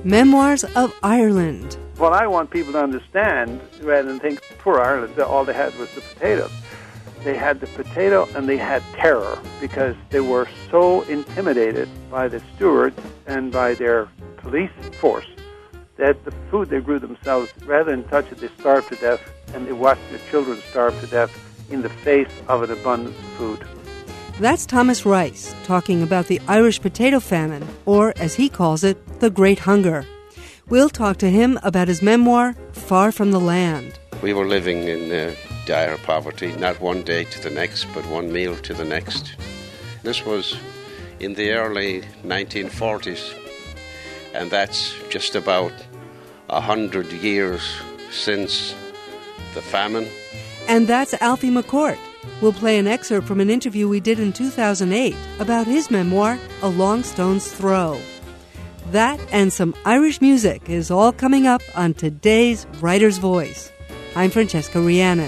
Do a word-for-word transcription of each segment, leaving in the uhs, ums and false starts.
Memoirs of Ireland. What I want people to understand, rather than think, poor Ireland, that all they had was the potatoes. They had the potato and they had terror because they were so intimidated by the stewards and by their police force that the food they grew themselves, rather than touch it, they starved to death, and they watched their children starve to death in the face of an abundance of food. That's Thomas Rice talking about the Irish potato famine, or as he calls it, the Great Hunger. We'll talk to him about his memoir, Far from the Land. We were living in uh, dire poverty, not one day to the next, but one meal to the next. This was in the early nineteen forties, and that's just about a hundred years since the famine. And that's Alfie McCourt. We'll play an excerpt from an interview we did in two thousand eight about his memoir, A Long Stone's Throw. That and some Irish music is all coming up on today's Writer's Voice. I'm Francesca Rhiannon.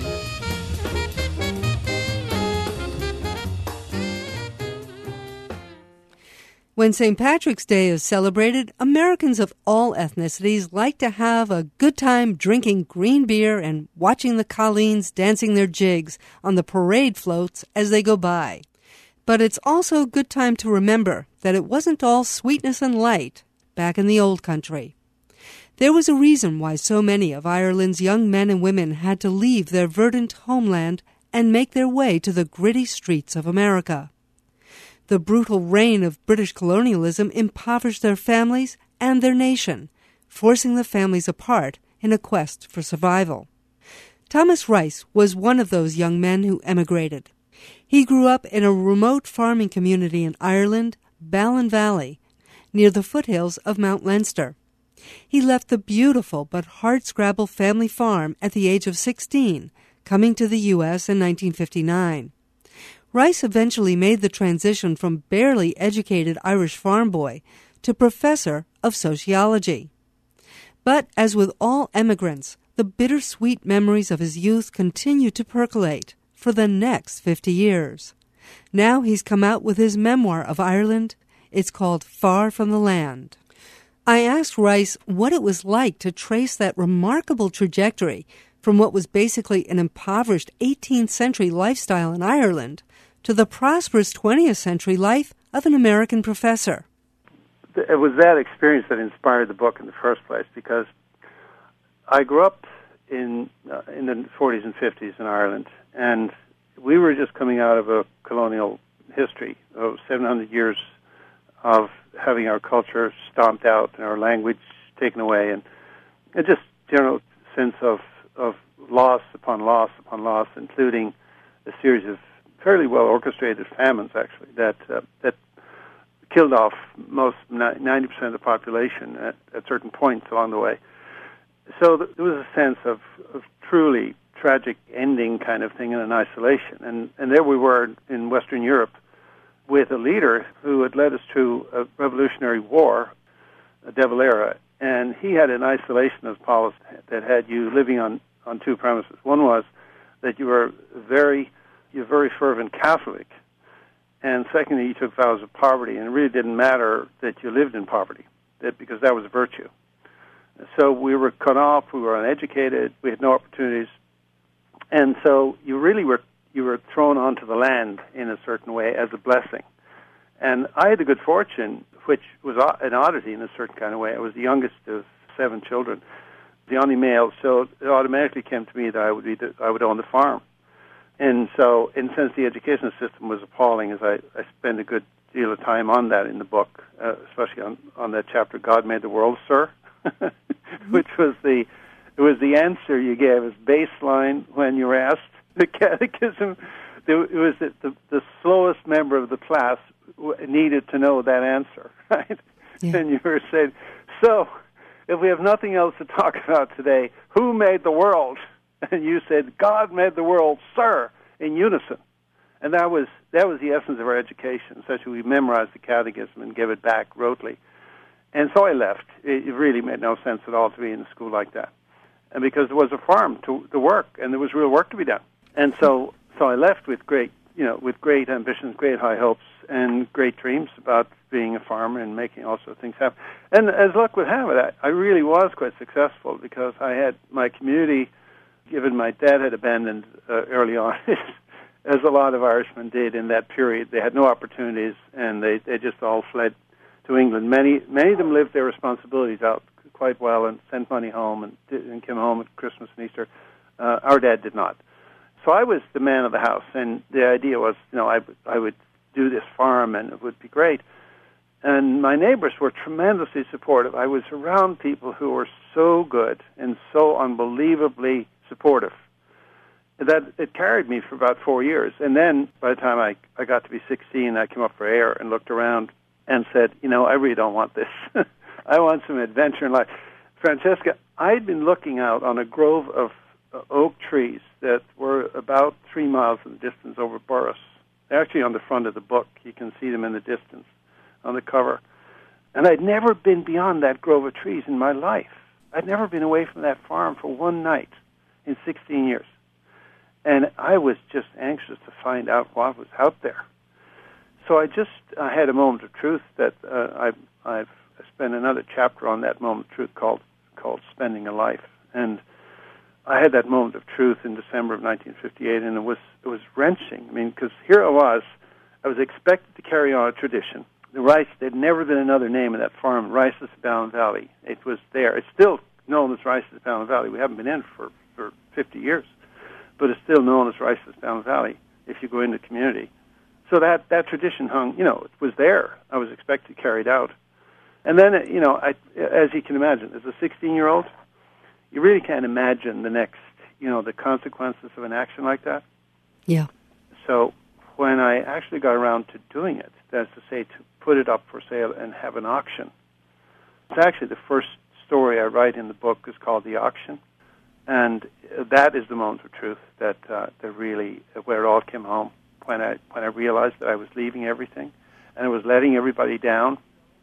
When Saint Patrick's Day is celebrated, Americans of all ethnicities like to have a good time drinking green beer and watching the colleens dancing their jigs on the parade floats as they go by. But it's also a good time to remember that it wasn't all sweetness and light back in the old country. There was a reason why so many of Ireland's young men and women had to leave their verdant homeland and make their way to the gritty streets of America. The brutal reign of British colonialism impoverished their families and their nation, forcing the families apart in a quest for survival. Thomas Rice was one of those young men who emigrated. He grew up in a remote farming community in Ireland, Ballin Valley, near the foothills of Mount Leinster. He left the beautiful but hardscrabble family farm at the age of sixteen, coming to the U S in nineteen fifty-nine. Rice eventually made the transition from barely educated Irish farm boy to professor of sociology. But as with all emigrants, the bittersweet memories of his youth continue to percolate for the next fifty years. Now he's come out with his memoir of Ireland. It's called Far from the Land. I asked Rice what it was like to trace that remarkable trajectory from what was basically an impoverished eighteenth century lifestyle in Ireland to the prosperous twentieth century life of an American professor. It was that experience that inspired the book in the first place, because I grew up in uh, in the forties and fifties in Ireland, and we were just coming out of a colonial history of seven hundred years of having our culture stomped out and our language taken away, and, and just general sense of, of loss upon loss upon loss, including a series of fairly well orchestrated famines, actually, that uh, that killed off most ninety percent of the population at, at certain points along the way. So th- there was a sense of, of truly tragic ending kind of thing in an isolation. And, and there we were in Western Europe with a leader who had led us through a revolutionary war, De Valera, and he had an isolationist policy that had you living on, on two premises. One was that you were very, you're very fervent Catholic, and secondly, you took vows of poverty, and it really didn't matter that you lived in poverty, that because that was a virtue. So we were cut off, we were uneducated, we had no opportunities, and so you really were you were thrown onto the land in a certain way as a blessing. And I had the good fortune, which was an oddity in a certain kind of way. I was the youngest of seven children, the only male, so it automatically came to me that I would be the, I would own the farm. And so, in a sense, the education system was appalling, as I, I spend a good deal of time on that in the book, uh, especially on, on that chapter, God Made the World, Sir, which was the it was the answer you gave as baseline when you were asked the catechism. It was the, the, the slowest member of the class needed to know that answer, right? Yeah. And you were saying, so, if we have nothing else to talk about today, who made the world? And you said, God made the world, sir, in unison. And that was that was the essence of our education. Essentially, we memorized the catechism and gave it back rotely. And so I left. It, it really made no sense at all to be in a school like that. And because there was a farm to, to work, and there was real work to be done. And so so I left with great you know, with great ambitions, great high hopes, and great dreams about being a farmer and making all sorts of things happen. And as luck would have it, I, I really was quite successful because I had my community, given my dad had abandoned uh, early on, as a lot of Irishmen did in that period. They had no opportunities, and they, they just all fled to England. Many many of them lived their responsibilities out quite well and sent money home and, did, and came home at Christmas and Easter. Uh, our dad did not. So I was the man of the house, and the idea was, you know, I, I would do this farm, and it would be great. And my neighbors were tremendously supportive. I was around people who were so good and so unbelievably supportive that it carried me for about four years. And then by the time I, I got to be sixteen, I came up for air and looked around and said, you know, I really don't want this. I want some adventure in life. Francesca, I'd been looking out on a grove of uh, oak trees that were about three miles in the distance over Burris. They're actually on the front of the book. You can see them in the distance on the cover. And I'd never been beyond that grove of trees in my life. I'd never been away from that farm for one night in sixteen years. And I was just anxious to find out what was out there. So I just I had a moment of truth that uh, I've, I've spent another chapter on that moment of truth called called Spending a Life. And I had that moment of truth in December of nineteen fifty-eight, and it was it was wrenching. I mean, because here I was, I was expected to carry on a tradition. The Rice, there'd never been another name of that farm, Rice's of Ballan Valley. It was there. It's still known as Rice's of Ballan Valley. We haven't been in for, for fifty years, but it's still known as Rice's of Ballan Valley if you go into the community. So that, that tradition hung, you know, it was there. I was expected to carry it out. And then, you know, I, as you can imagine, as a sixteen-year-old, you really can't imagine the next, you know, the consequences of an action like that. Yeah. So when I actually got around to doing it, that's to say to put it up for sale and have an auction, it's actually the first story I write in the book is called The Auction. And that is the moment of truth that, uh, that really, where it all came home, when I, when I realized that I was leaving everything and I was letting everybody down,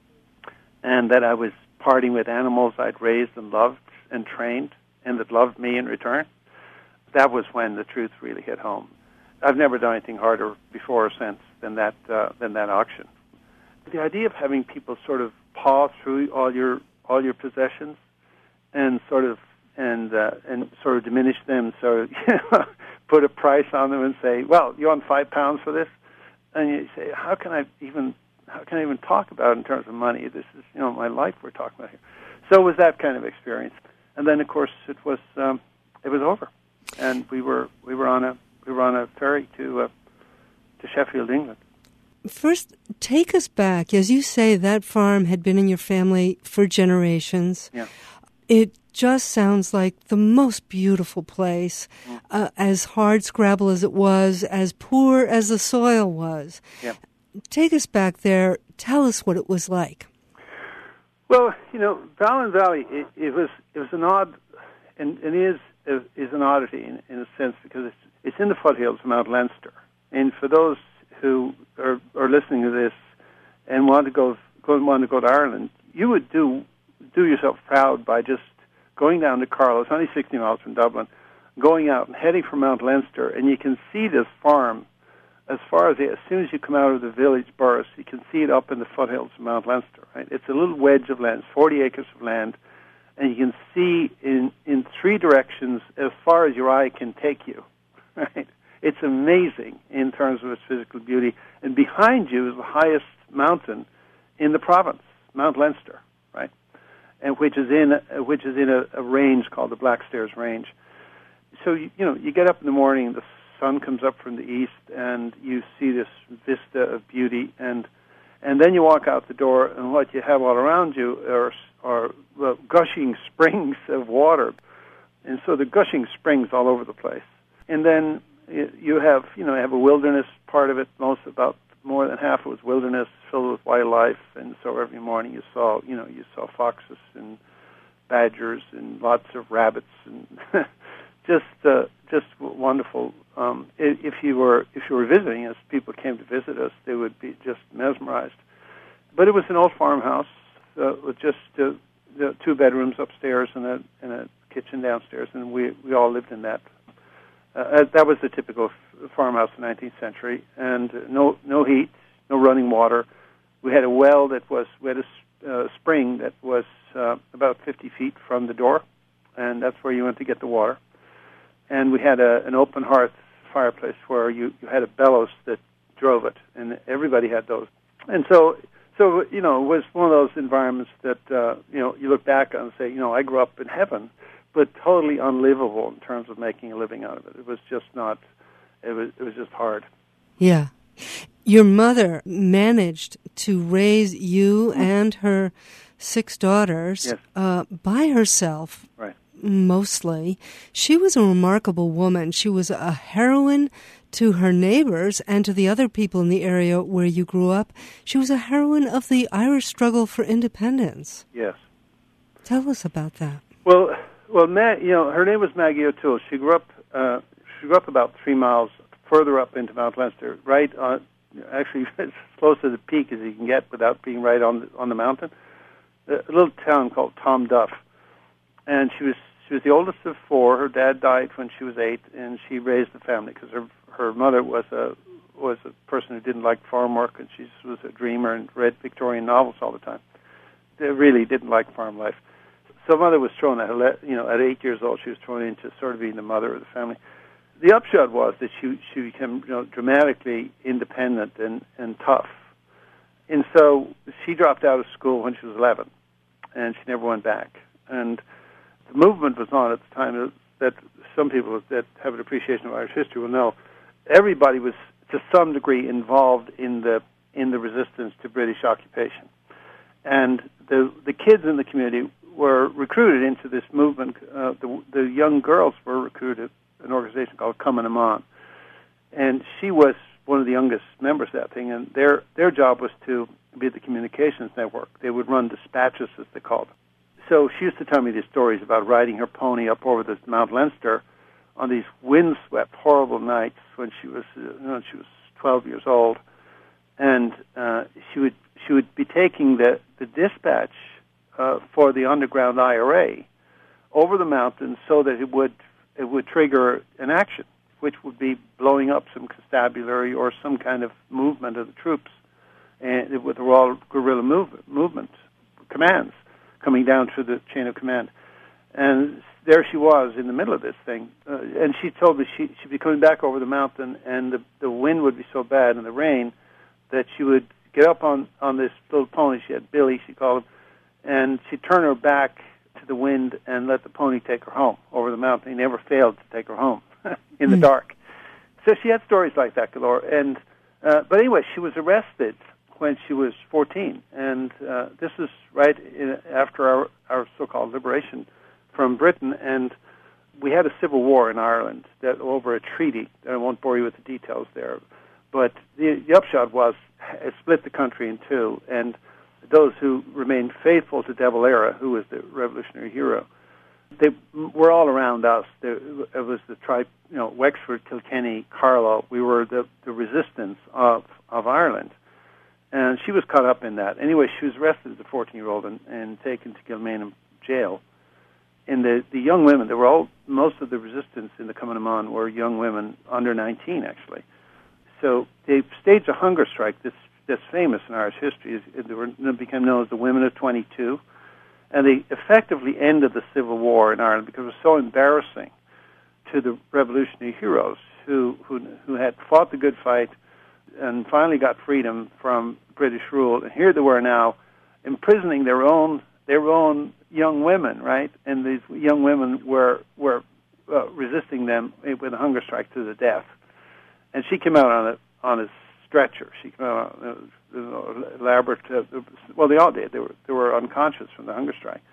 and that I was parting with animals I'd raised and loved and trained and that loved me in return. That was when the truth really hit home. I've never done anything harder before or since than that uh, than that auction. The idea of having people sort of paw through all your all your possessions and sort of and uh, and sort of diminish them, so you know, put a price on them and say, "Well, you want five pounds for this?" And you say, "How can I even how can I even talk about it in terms of money? This is you know my life we're talking about here." So it was that kind of experience, and then of course it was um, it was over, and we were we were on a we were on a ferry to uh, to Sheffield, England. First, take us back. As you say, that farm had been in your family for generations. Yeah. It just sounds like the most beautiful place, mm. uh, as hard scrabble as it was, as poor as the soil was. Yeah. Take us back there. Tell us what it was like. Well, you know, Ballan Valley, it, it was it was an odd, and it is is an oddity in, in a sense because it's it's in the foothills of Mount Leinster, and for those who are, are listening to this and want to go, go want to go to Ireland, you would do do yourself proud by just going down to Carlow. It's only sixty miles from Dublin, going out and heading for Mount Leinster, and you can see this farm as far as the, as soon as you come out of the village Burris, you can see it up in the foothills of Mount Leinster. Right, it's a little wedge of land, it's forty acres of land, and you can see in in three directions as far as your eye can take you. Right. It's amazing in terms of its physical beauty. And behind you is the highest mountain in the province, Mount Leinster, right? And which is in which is in a, a range called the Black Stairs Range. So you, you know you get up in the morning, the sun comes up from the east, and you see this vista of beauty, and and then you walk out the door, and what you have all around you are are well, gushing springs of water, and so the gushing springs all over the place, and then you have, you know, have a wilderness part of it. Most about more than half of it was wilderness filled with wildlife, and so every morning you saw, you know, you saw foxes and badgers and lots of rabbits, and just, uh, just wonderful. Um, if you were, if you were visiting us, people came to visit us, they would be just mesmerized. But it was an old farmhouse uh, with just uh, the two bedrooms upstairs and a and a kitchen downstairs, and we we all lived in that. Uh, that was the typical f- farmhouse in the nineteenth century, and no no heat, no running water. We had a well that was, we had a uh, spring that was uh, about fifty feet from the door, and that's where you went to get the water. And we had a, an open hearth fireplace where you, you had a bellows that drove it, and everybody had those. And so, so you know, it was one of those environments that, uh, you know, you look back on and say, you know, I grew up in heaven, but totally unlivable in terms of making a living out of it. It was just not, it was, it was just hard. Yeah. Your mother managed to raise you and her six daughters yes. uh, by herself, right. mostly. She was a remarkable woman. She was a heroine to her neighbors and to the other people in the area where you grew up. She was a heroine of the Irish struggle for independence. Yes. Tell us about that. Well, well, Ma- you know, her name was Maggie O'Toole. She grew up. Uh, she grew up about three miles further up into Mount Leinster, right on. Actually, as close to the peak as you can get without being right on the, on the mountain. A little town called Tom Duff, and she was she was the oldest of four. Her dad died when she was eight, and she raised the family because her her mother was a was a person who didn't like farm work, and she was a dreamer and read Victorian novels all the time. They really didn't like farm life. So mother was thrown at her, you know, at eight years old. She was thrown into sort of being the mother of the family. The upshot was that she she became, you know, dramatically independent and, and tough. And so she dropped out of school when she was eleven, and she never went back. And the movement was on at the time that some people that have an appreciation of Irish history will know. Everybody was, to some degree, involved in the in the resistance to British occupation. And the the kids in the community were recruited into this movement. Uh, the, the young girls were recruited, an organization called Cumann na mBan. And she was one of the youngest members of that thing, and their their job was to be the communications network. They would run dispatches, as they called them. So she used to tell me these stories about riding her pony up over the Mount Leinster on these windswept, horrible nights when she was, uh, you know, she was twelve years old, and uh, she would she would be taking the the dispatch uh, for the underground I R A over the mountains so that it would it would trigger an action, which would be blowing up some constabulary or some kind of movement of the troops, and it, with the raw guerrilla move, movement commands coming down through the chain of command. And there she was in the middle of this thing, uh, and she told me she, she'd be coming back over the mountain, and the, the wind would be so bad and the rain that she would get up on, on this little pony. She had Billy, she called him, and she'd turn her back to the wind and let the pony take her home over the mountain. He never failed to take her home in the dark. So she had stories like that galore. And uh, but anyway, she was arrested when she was fourteen, and uh, this is right in, after our, our so-called liberation from Britain, and we had a civil war in Ireland that over a treaty. I won't bore you with the details there, but the, the upshot was it split the country in two, and those who remained faithful to De Valera, who was the revolutionary hero, they were all around us. There, it was the tribe, you know, Wexford, Kilkenny, Carlow. We were the, the resistance of, of Ireland. And she was caught up in that. Anyway, she was arrested as a fourteen-year-old and, and taken to Kilmainham jail. And the, the young women, they were all, most of the resistance in the Cumann na mBan were young women under nineteen, actually. So they staged a hunger strike that's, that's famous in Irish history. They were, it became known as the Women of twenty-two. And they effectively ended the Civil War in Ireland because it was so embarrassing to the revolutionary heroes who, who, who had fought the good fight and finally got freedom from British rule. And here they were now imprisoning their own their own young women, right? And these young women were were uh, resisting them with a hunger strike to the death. And she came out on a on a stretcher. She came out on a, a elaborate. Uh, well, they all did. They were they were unconscious from the hunger strike.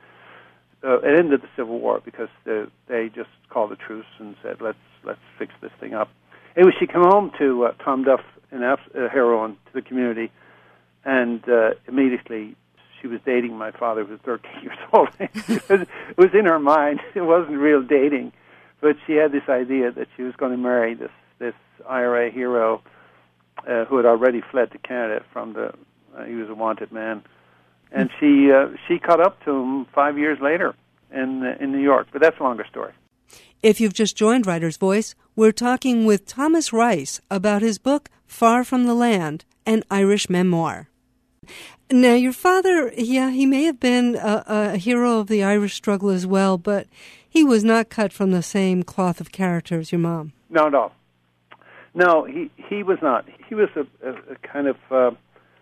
Uh, it ended the Civil War because the, they just called a truce and said, "Let's let's fix this thing up." Anyway, she came home to uh, Tom Duff, an uh, heroine to the community, and uh, immediately she was dating my father, who was thirteen years old. it, was, it was in her mind. It wasn't real dating, but she had this idea that she was going to marry this this I R A hero uh, who had already fled to Canada from the. Uh, he was a wanted man, and she uh, she caught up to him five years later in uh, in New York. But that's a longer story. If you've just joined Writer's Voice, we're talking with Thomas Rice about his book, Far from the Land, an Irish memoir. Now, your father, yeah, he may have been a, a hero of the Irish struggle as well, but he was not cut from the same cloth of character as your mom. No, no. No, he, he was not. He was a, a, a kind of, uh,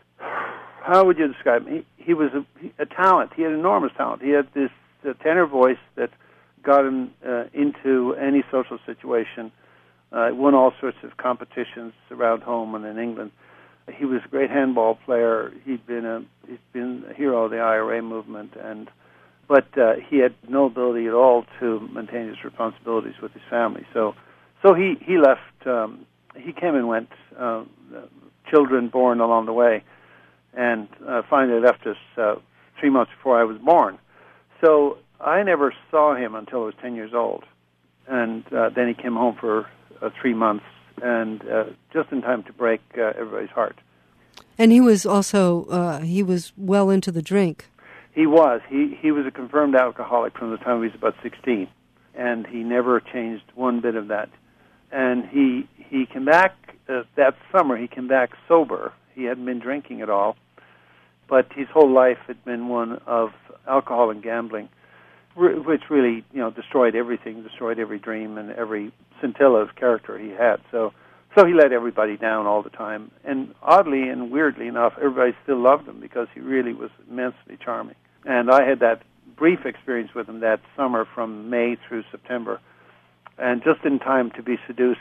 how would you describe him? He, he was a, a talent. He had enormous talent. He had this uh, tenor voice that got him uh, into any social situation, uh, won all sorts of competitions around home and in England. He was a great handball player. He'd been a he'd been a hero of the I R A movement, and but uh, he had no ability at all to maintain his responsibilities with his family. So, so he he left. Um, he came and went. Uh, children born along the way, and uh, finally left us uh, three months before I was born. So I never saw him until I was ten years old, and uh, then he came home for uh, three months. And uh, just in time to break uh, everybody's heart. And he was also, uh, he was well into the drink. He was. He he was a confirmed alcoholic from the time he was about sixteen. And he never changed one bit of that. And he he came back, uh, that summer, he came back sober. He hadn't been drinking at all. But his whole life had been one of alcohol and gambling, which really, you know, destroyed everything, destroyed every dream and every scintilla of character he had. So so he let everybody down all the time. And oddly and weirdly enough, everybody still loved him because he really was immensely charming. And I had that brief experience with him that summer from May through September, and just in time to be seduced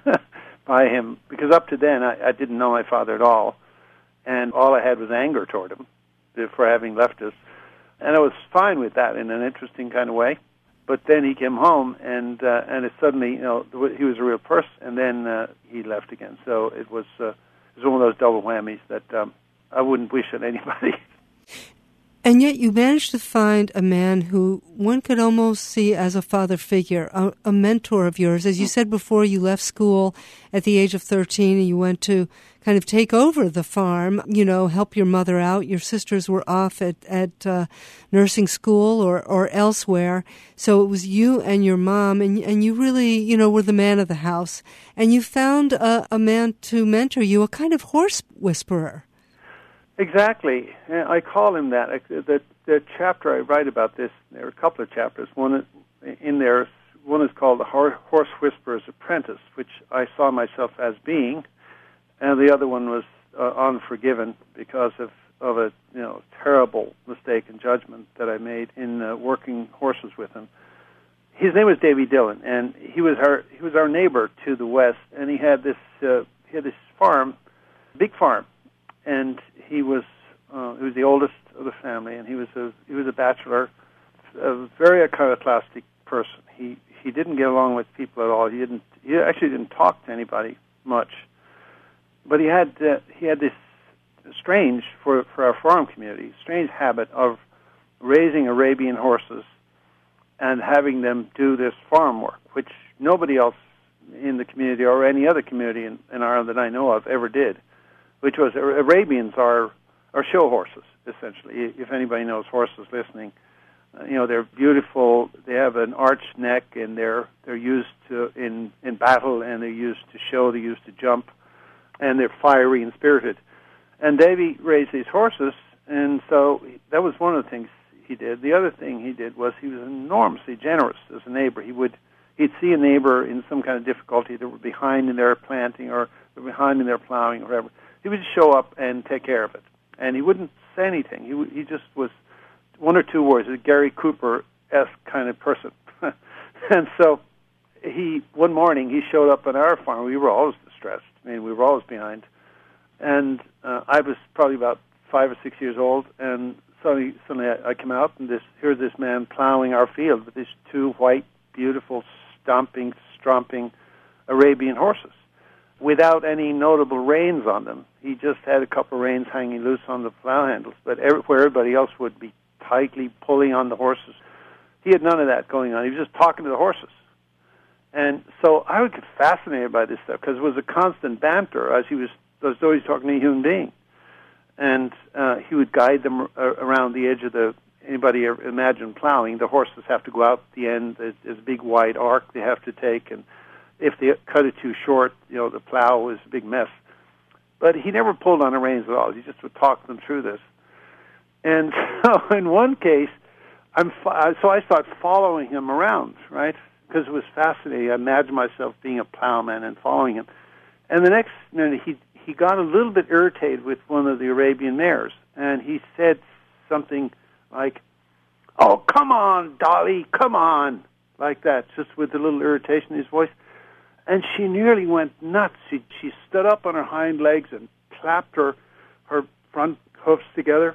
by him, because up to then I, I didn't know my father at all, and all I had was anger toward him for having left us. And I was fine with that in an interesting kind of way. But then he came home, and uh, and it suddenly, you know, he was a real person, and then uh, he left again. So it was uh, it was one of those double whammies that um, I wouldn't wish on anybody. And yet you managed to find a man who one could almost see as a father figure, a, a mentor of yours. As you said before, you left school at the age of thirteen and you went to kind of take over the farm, you know, help your mother out. Your sisters were off at, at uh, nursing school or, or elsewhere. So it was you and your mom, and, and you really, you know, were the man of the house. And you found a, a man to mentor you, a kind of horse whisperer. Exactly. I call him that. The, the chapter I write about this, there are a couple of chapters. One in there, one is called The Horse Whisperer's Apprentice, which I saw myself as being, and the other one was uh, Unforgiven because of, of a you know terrible mistake in judgment that I made in uh, working horses with him. His name was Davy Dillon, and he was our he was our neighbor to the west, and he had this uh, he had this farm, big farm. And he was uh, he was the oldest of the family, and he was a he was a bachelor, a very iconoclastic person. He he didn't get along with people at all. He didn't he actually didn't talk to anybody much. But he had uh, he had this strange for for our farm community strange habit of raising Arabian horses and having them do this farm work, which nobody else in the community or any other community in, in Ireland that I know of ever did. Which was, Arabians are are show horses, essentially. If anybody knows horses listening, uh, you know, they're beautiful. They have an arched neck, and they're they're used to in, in battle, and they're used to show, they're used to jump, and they're fiery and spirited. And Davy raised these horses, and so that was one of the things he did. The other thing he did was he was enormously generous as a neighbor. He would he'd see a neighbor in some kind of difficulty that were behind in their planting or were behind in their plowing or whatever. He would just show up and take care of it, and he wouldn't say anything. He he just was one or two words, a Gary Cooper-esque kind of person. And so he one morning he showed up on our farm. We were always distressed. I mean, we were always behind, and uh, I was probably about five or six years old, and suddenly suddenly I, I come out and this here's this man plowing our field with these two white, beautiful, stomping, stromping Arabian horses, without any notable reins on them. He just had a couple of reins hanging loose on the plow handles, but every, where everybody else would be tightly pulling on the horses, he had none of that going on. He was just talking to the horses. And so I would get fascinated by this stuff because it was a constant banter as he was, as though he was talking to a human being. And uh, he would guide them uh, around the edge of the anybody ever imagine plowing, the horses have to go out the end. There's, there's a big wide arc they have to take, and if they cut it too short, you know, the plow is a big mess. But he never pulled on the reins at all. He just would talk them through this. And so in one case, I'm fo- so I start following him around, right? Because it was fascinating. I imagined myself being a plowman and following him. And the next minute, he he got a little bit irritated with one of the Arabian mares, and he said something like, "Oh, come on, Dolly, come on," like that, just with a little irritation in his voice. And she nearly went nuts. She she stood up on her hind legs and clapped her her front hoofs together,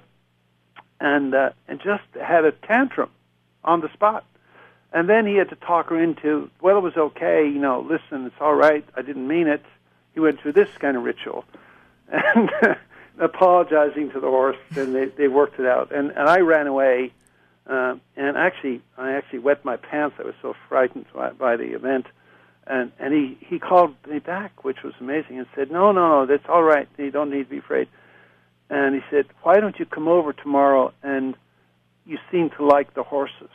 and uh, and just had a tantrum on the spot. And then he had to talk her into, well, it was okay, you know, listen, it's all right, I didn't mean it. He went through this kind of ritual, and apologizing to the horse, and they, they worked it out. And, and I ran away, uh, and actually, I actually wet my pants. I was so frightened by, by the event. And, and he, he called me back, which was amazing, and said, no, no, no, that's all right, you don't need to be afraid. And he said, why don't you come over tomorrow, and you seem to like the horses.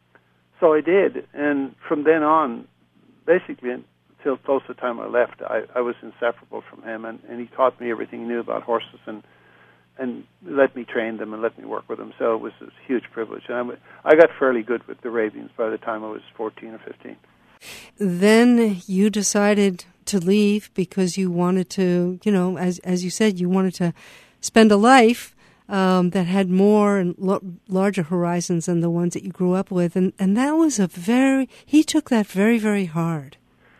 So I did, and from then on, basically until close to the time I left, I, I was inseparable from him, and, and he taught me everything he knew about horses, and and let me train them and let me work with them. So it was a huge privilege. And I, I got fairly good with the Arabians by the time I was fourteen or fifteen. Then you decided to leave because you wanted to, you know, as as you said, you wanted to spend a life Um, that had more and lo- larger horizons than the ones that you grew up with, and and that was a very he took that very very hard.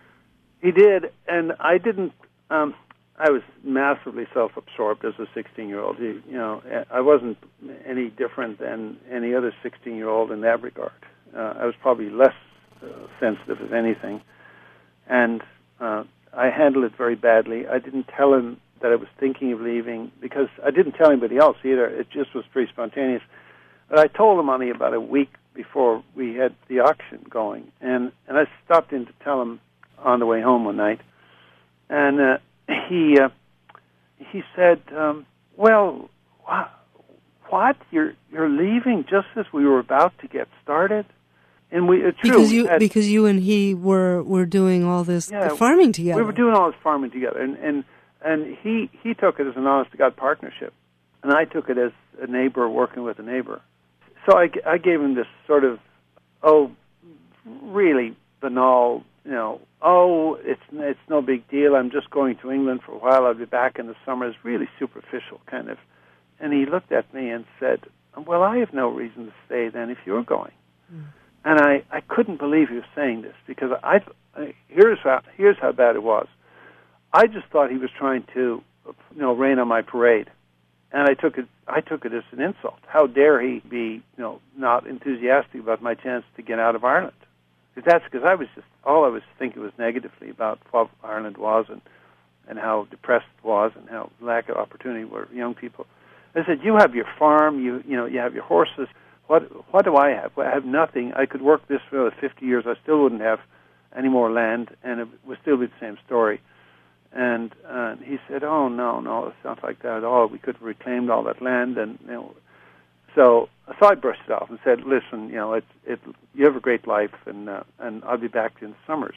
He did, and I didn't. Um, I was massively self-absorbed as a sixteen-year-old. You, you know, I wasn't any different than any other sixteen-year-old in that regard. Uh, I was probably less uh, sensitive, if anything, and uh, I handled it very badly. I didn't tell him that I was thinking of leaving, because I didn't tell anybody else either. It just was pretty spontaneous. But I told him only about a week before we had the auction going, and, and I stopped in to tell him on the way home one night, and uh, he uh, he said, um, "Well, wh- what? You're you're leaving just as we were about to get started?" And we uh, true, because you we had, because you and he were were doing all this yeah, farming together. We were doing all this farming together, and and. And he, he took it as an honest-to-God partnership, and I took it as a neighbor working with a neighbor. So I, I gave him this sort of, oh, really banal, you know, oh, it's it's no big deal. I'm just going to England for a while. I'll be back in the summer. It's really superficial, kind of. And he looked at me and said, well, I have no reason to stay then if you're going. Mm. And I, I couldn't believe he was saying this, because I, I here's how here's how bad it was. I just thought he was trying to, you know, rain on my parade, and I took it. I took it as an insult. How dare he be, you know, not enthusiastic about my chance to get out of Ireland? Because that's because I was just all I was thinking was negatively about what Ireland was, and and how depressed it was, and how lack of opportunity were young people. I said, you have your farm, you you know, you have your horses. What what do I have? Well, I have nothing. I could work this for fifty years. I still wouldn't have any more land, and it would still be the same story. And uh, he said, "Oh no, no, it's not like that at all. We could have reclaimed all that land." And you know, so, so I brushed it off and said, "Listen, you know, it's it. You have a great life, and uh, and I'll be back in the summers."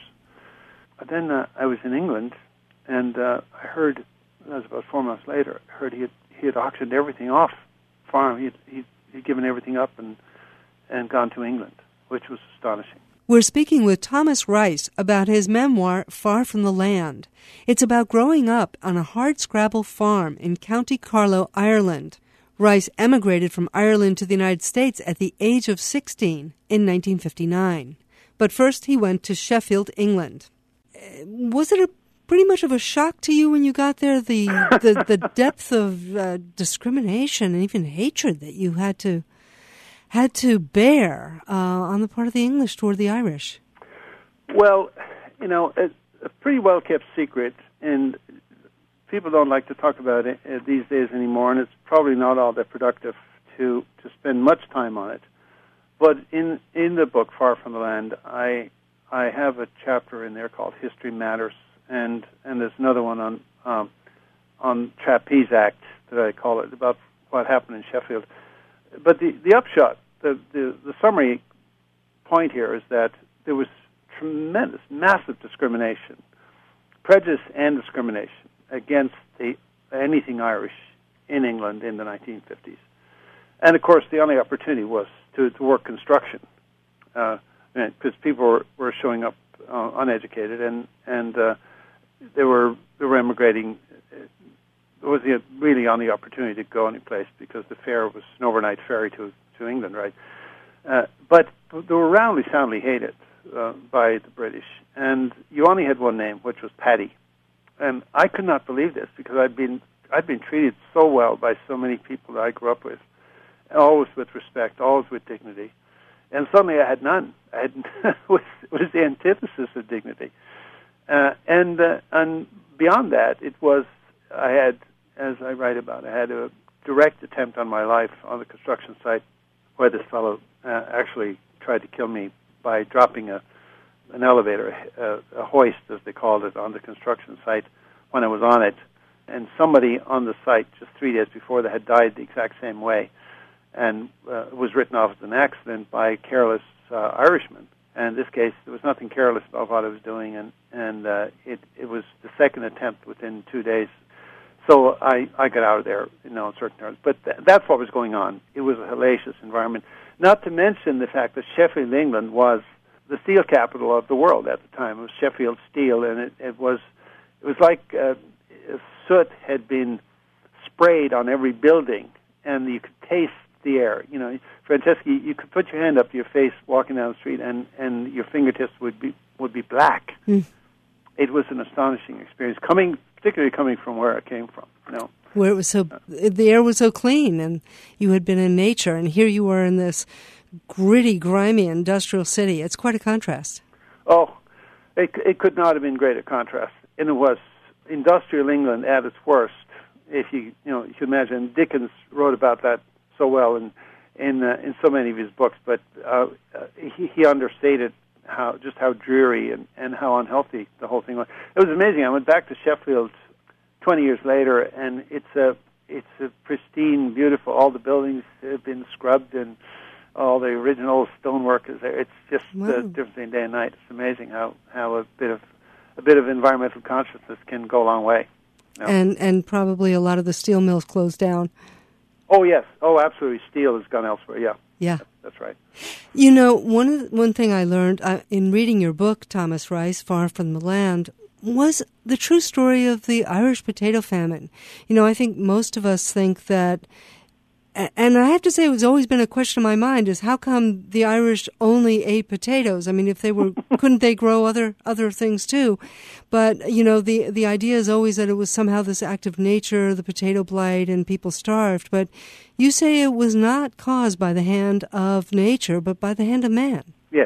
But then uh, I was in England, and uh, I heard that was about four months later. I heard he had he had auctioned everything off farm. He had, he he'd given everything up and and gone to England, which was astonishing. We're speaking with Thomas Rice about his memoir, Far from the Land. It's about growing up on a hardscrabble farm in County Carlow, Ireland. Rice emigrated from Ireland to the United States at the age of sixteen in nineteen fifty-nine. But first he went to Sheffield, England. Was it a pretty much of a shock to you when you got there, the, the, the depth of uh, discrimination and even hatred that you had to had to bear uh, on the part of the English toward the Irish? Well, you know, a, a pretty well-kept secret, and people don't like to talk about it uh, these days anymore, and it's probably not all that productive to, to spend much time on it. But in in the book, Far from the Land, I I have a chapter in there called History Matters, and, and there's another one on, um, on Trapeze Act that I call it, about what happened in Sheffield. but the, the upshot, the, the, the summary point here is that there was tremendous, massive discrimination, prejudice and discrimination against the, anything Irish in England in the nineteen fifties. And, of course, the only opportunity was to, to work construction, because uh, people were, were showing up uh, uneducated, and, and uh, they were they were emigrating. It was the really only opportunity to go any place because the fare was an overnight ferry to to England, right? Uh, but they were roundly, soundly hated uh, by the British, and you only had one name, which was Paddy. And I could not believe this because I'd been I'd been treated so well by so many people that I grew up with, always with respect, always with dignity, and suddenly I had none. I had it was, it was the antithesis of dignity, uh, and uh, and beyond that, it was I had, as I write about, I had a direct attempt on my life on the construction site where this fellow uh, actually tried to kill me by dropping a an elevator, a, a hoist, as they called it, on the construction site when I was on it. And somebody on the site just three days before that had died the exact same way and uh, was written off as an accident by a careless uh, Irishman. And in this case, there was nothing careless about what I was doing, and, and uh, it, it was the second attempt within two days. So I, I got out of there, you know, in certain terms. But th- that's what was going on. It was a hellacious environment. Not to mention the fact that Sheffield, England, was the steel capital of the world at the time. It was Sheffield Steel, and it, it was it was like uh, soot had been sprayed on every building, and you could taste the air. You know, Francesca, you could put your hand up to your face walking down the street, and, and your fingertips would be would be black. Mm. It was an astonishing experience, coming particularly coming from where I came from. You know, where it was so the air was so clean, and you had been in nature, and here you were in this gritty, grimy industrial city. It's quite a contrast. Oh, it, it could not have been greater contrast. And it was industrial England at its worst. If you you know you can imagine, Dickens wrote about that so well in in uh, in so many of his books. But uh, uh, he, he understated how just how dreary and, and how unhealthy the whole thing was. It was amazing. I went back to Sheffield twenty years later, and it's a it's a pristine, beautiful. All the buildings have been scrubbed and all the original stonework is there. It's just wow. the difference between day and night. It's amazing how, how a bit of a bit of environmental consciousness can go a long way. You know? And and probably a lot of the steel mills closed down. Oh yes, oh absolutely. Steel has gone elsewhere. Yeah, yeah, that's, that's right. You know, one one thing I learned uh, in reading your book, Thomas Rice, Far from the Land, was the true story of the Irish potato famine. You know, I think most of us think that. And I have to say, it's always been a question in my mind: is how come the Irish only ate potatoes? I mean, if they were, couldn't they grow other other things too? But you know, the the idea is always that it was somehow this act of nature, the potato blight, and people starved. But you say it was not caused by the hand of nature, but by the hand of man. Yes,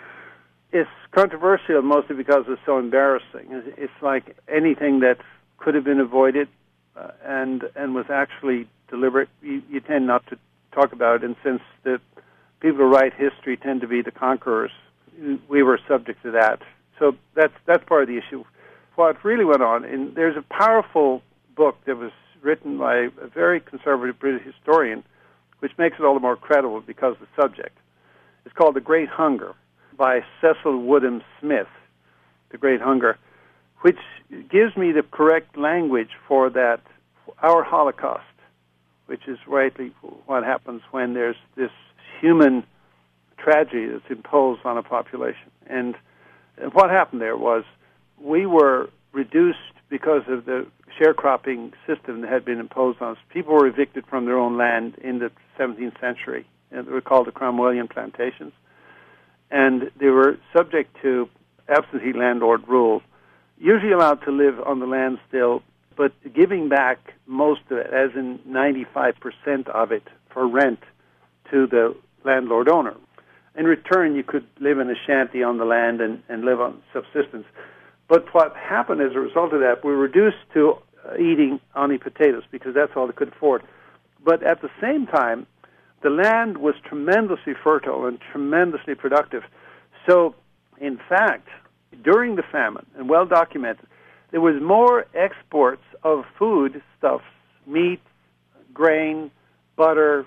it's controversial mostly because it's so embarrassing. It's like anything that could have been avoided uh, and and was actually deliberate, you, you tend not to talk about it, and since the people who write history tend to be the conquerors, we were subject to that. So that's that's part of the issue. What really went on, and there's a powerful book that was written by a very conservative British historian, which makes it all the more credible because of the subject. It's called The Great Hunger by Cecil Woodham Smith, The Great Hunger, which gives me the correct language for that, our Holocaust, which is rightly what happens when there's this human tragedy that's imposed on a population. And what happened there was we were reduced because of the sharecropping system that had been imposed on us. People were evicted from their own land in the seventeenth century. And they were called the Cromwellian plantations. And they were subject to absentee landlord rule, usually allowed to live on the land still, but giving back most of it, as in ninety-five percent of it, for rent to the landlord owner. In return, you could live in a shanty on the land and, and live on subsistence. But what happened as a result of that, we were reduced to eating only potatoes because that's all they could afford. But at the same time, the land was tremendously fertile and tremendously productive. So, in fact, during the famine, and well documented, there was more exports of food stuffs, meat, grain, butter,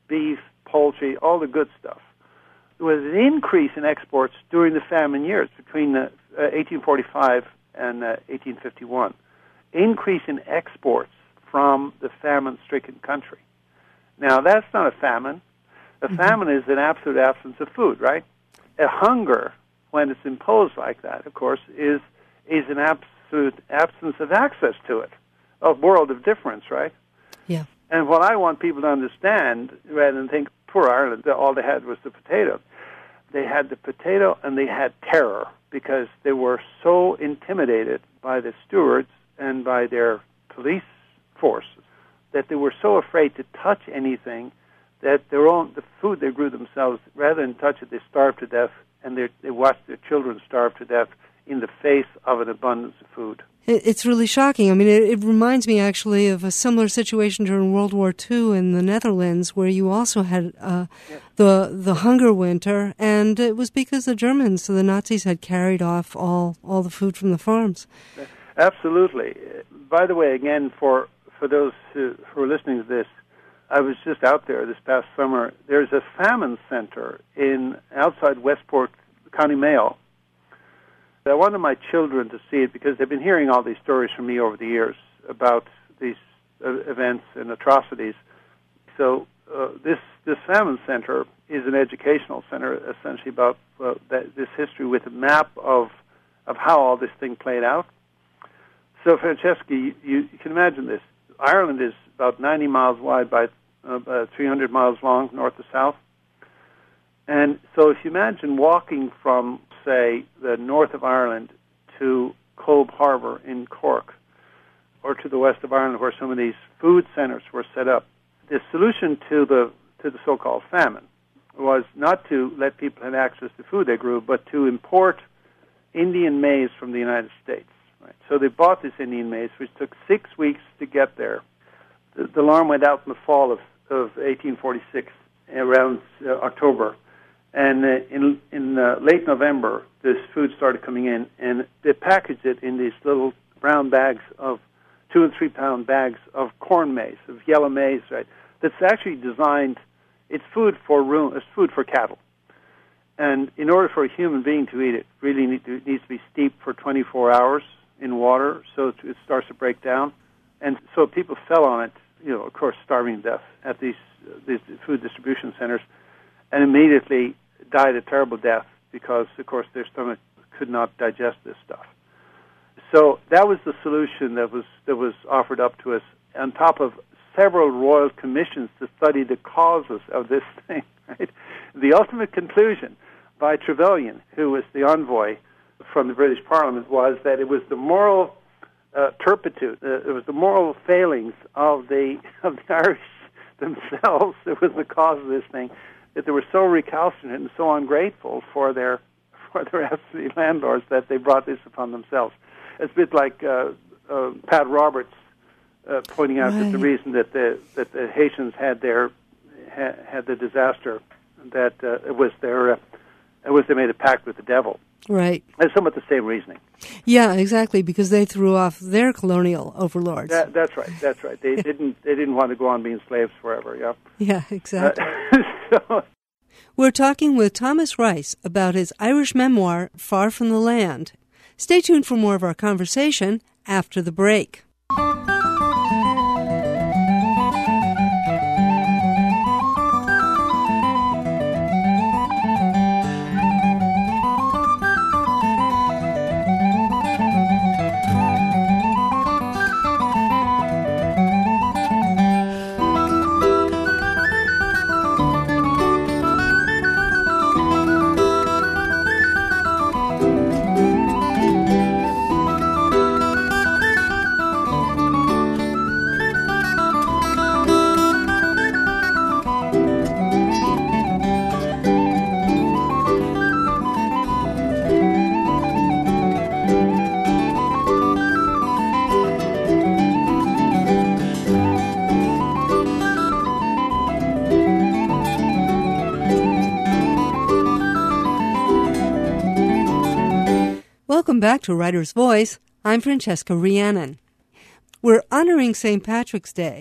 beef, poultry, all the good stuff. There was an increase in exports during the famine years between uh, uh, eighteen forty-five and uh, eighteen fifty-one. Increase in exports from the famine-stricken country. Now, that's not a famine. A mm-hmm. famine is an absolute absence of food, right? A hunger, when it's imposed like that, of course, is is an absolute absence of access to it, a world of difference, right? Yeah. And what I want people to understand, rather than think, poor Ireland, all they had was the potato. They had the potato and they had terror because they were so intimidated by the stewards and by their police force that they were so afraid to touch anything that their own the food they grew themselves, rather than touch it, they starved to death, and they they watched their children starve to death in the face of an abundance of food. It's really shocking. I mean, it, it reminds me actually of a similar situation during World War Two in the Netherlands, where you also had uh, yes. the the hunger winter, and it was because the Germans, so the Nazis, had carried off all, all the food from the farms. Absolutely. By the way, again, for for those who, who are listening to this, I was just out there this past summer. There's a famine center in outside Westport, County Mayo. I wanted my children to see it because they've been hearing all these stories from me over the years about these uh, events and atrocities. So uh, this this famine center is an educational center, essentially about uh, that, this history with a map of of how all this thing played out. So, Francesca, you, you can imagine this. Ireland is about ninety miles wide by uh, uh, three hundred miles long, north to south. And so if you imagine walking from, say, the north of Ireland to Cobh Harbour in Cork, or to the west of Ireland where some of these food centres were set up, the solution to the to the so-called famine was not to let people have access to food they grew, but to import Indian maize from the United States. Right? So they bought this Indian maize, which took six weeks to get there. The, the alarm went out in the fall of, of eighteen forty-six, around uh, October. And uh, in in uh, late November, this food started coming in, and they packaged it in these little brown bags of two and three pound bags of corn maize, of yellow maize, right? That's actually designed. It's food for room. It's food for cattle. And in order for a human being to eat it, really need to, it needs to be steeped for twenty-four hours in water, so it, it starts to break down. And so people fell on it, you know, of course, starving to death at these uh, these food distribution centers, and immediately died a terrible death because, of course, their stomach could not digest this stuff. So that was the solution that was that was offered up to us, on top of several royal commissions to study the causes of this thing. Right? The ultimate conclusion by Trevelyan, who was the envoy from the British Parliament, was that it was the moral uh, turpitude, uh, it was the moral failings of the of the Irish themselves that was the cause of this thing, that they were so recalcitrant and so ungrateful for their for their absentee landlords that they brought this upon themselves. It's a bit like uh, uh, Pat Roberts uh, pointing out right. that the reason that the that the Haitians had their ha, had the disaster, that uh, it was their uh, it was they made a pact with the devil. Right. It's somewhat the same reasoning. Yeah, exactly, because they threw off their colonial overlords. That, that's right. That's right. They didn't. They didn't want to go on being slaves forever. Yeah. Yeah, exactly. Uh, so, We're talking with Thomas Rice about his Irish memoir, Far from the Land. Stay tuned for more of our conversation after the break. Welcome back to Writer's Voice. I'm Francesca Rhiannon. We're honoring Saint Patrick's Day,